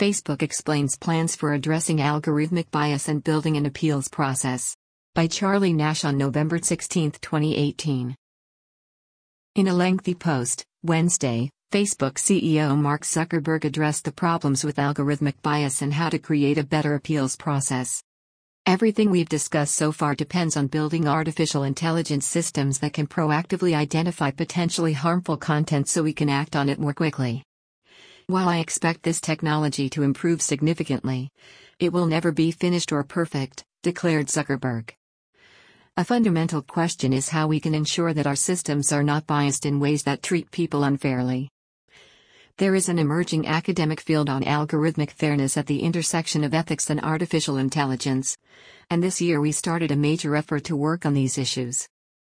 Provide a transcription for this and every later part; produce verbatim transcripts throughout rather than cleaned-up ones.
Facebook explains plans for addressing algorithmic bias and building an appeals process. By Charlie Nash on November sixteenth, twenty eighteen. In a lengthy post, Wednesday, Facebook C E O Mark Zuckerberg addressed the problems with algorithmic bias and how to create a better appeals process. Everything we've discussed so far depends on building artificial intelligence systems that can proactively identify potentially harmful content so we can act on it more quickly. While I expect this technology to improve significantly, it will never be finished or perfect, declared Zuckerberg. A fundamental question is how we can ensure that our systems are not biased in ways that treat people unfairly. There is an emerging academic field on algorithmic fairness at the intersection of ethics and artificial intelligence, and this year we started a major effort to work on these issues.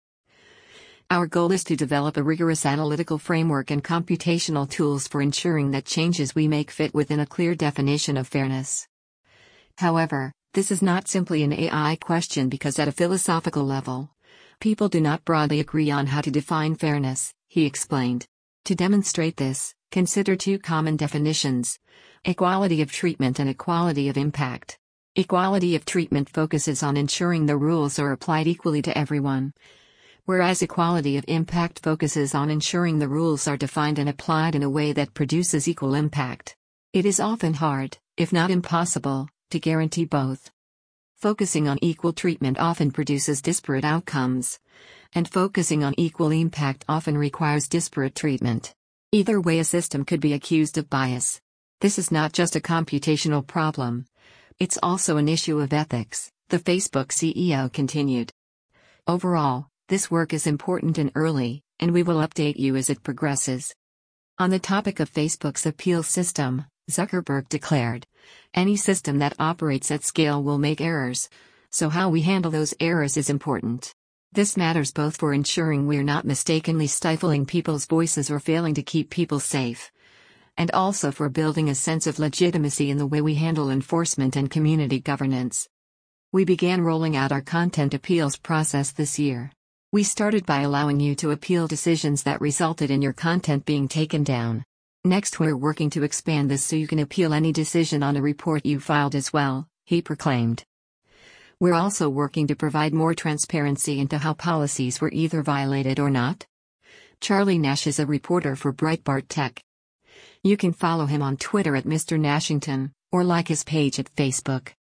Our goal is to develop a rigorous analytical framework and computational tools for ensuring that changes we make fit within a clear definition of fairness. However, this is not simply an A I question because at a philosophical level, people do not broadly agree on how to define fairness, he explained. To demonstrate this, consider two common definitions: equality of treatment and equality of impact. Equality of treatment focuses on ensuring the rules are applied equally to everyone, whereas equality of impact focuses on ensuring the rules are defined and applied in a way that produces equal impact. It is often hard, if not impossible, to guarantee both. Focusing on equal treatment often produces disparate outcomes, and focusing on equal impact often requires disparate treatment. Either way, a system could be accused of bias. This is not just a computational problem. It's also an issue of ethics, the Facebook C E O continued. Overall, this work is important and early, and we will update you as it progresses. On the topic of Facebook's appeal system, Zuckerberg declared, "Any system that operates at scale will make errors, so how we handle those errors is important. This matters both for ensuring we're not mistakenly stifling people's voices or failing to keep people safe, and also for building a sense of legitimacy in the way we handle enforcement and community governance." We began rolling out our content appeals process this year. We started by allowing you to appeal decisions that resulted in your content being taken down. Next, we're working to expand this so you can appeal any decision on a report you filed as well, he proclaimed. We're also working to provide more transparency into how policies were either violated or not. Charlie Nash is a reporter for Breitbart Tech. You can follow him on Twitter at Mister Nashington, or like his page at Facebook.